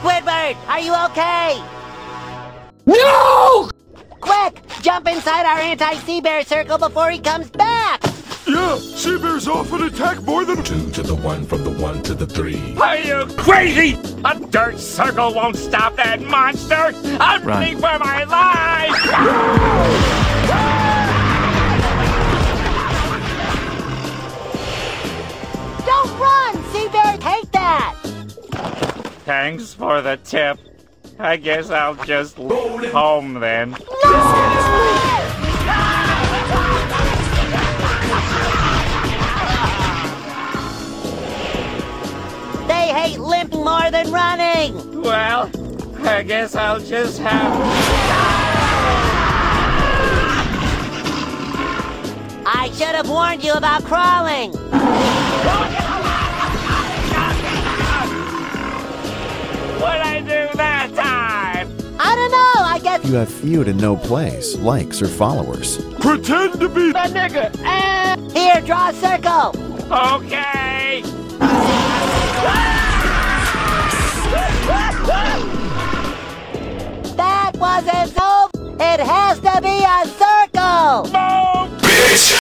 Squidward, are you okay? No! Quick, jump inside our anti-sea bear circle before he comes back! Yeah, Sea Bear's off an attack more than 2 to the 1 from the 1 to the 3. Are you crazy? A dirt circle won't stop that monster! I'm running for my life! Don't run! Sea bears hate that! Thanks for the tip. I guess I'll just home then. They hate limping more than running! Well, I guess I'll just have... I should have warned you about crawling! What'd I do that time? I don't know, I guess... You have few to no plays, likes, or followers. pretend to be That nigga! Here, draw a circle! Okay! That wasn't so... It has to be a circle! Move! Bitch!